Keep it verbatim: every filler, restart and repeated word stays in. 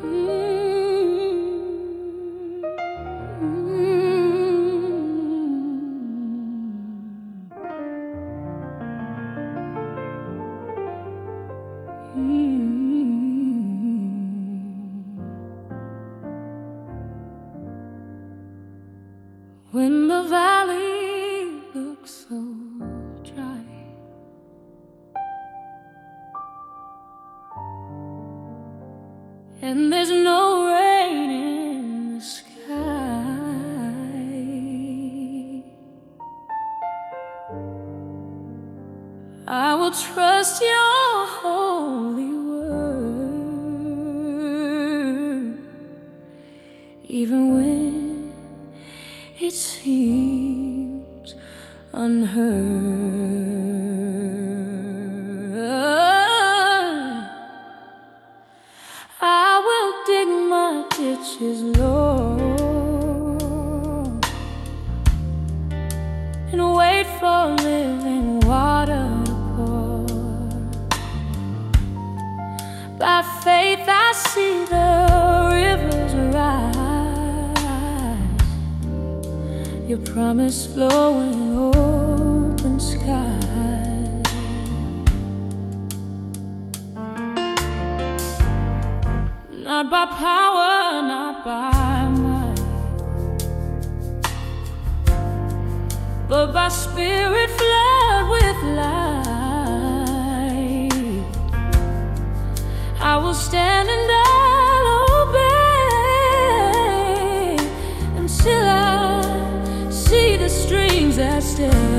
When the valley looks so dry, and there's no rain in the sky, I will trust your holy word, even when it seems unheard. I will dig my ditches, Lord, and wait for living water to pour. By faith I see the rivers rise, your promise flowing open skies. Not by power, not by might, but by spirit flood with light. I will stand and I'll obey until I see the streams that stay.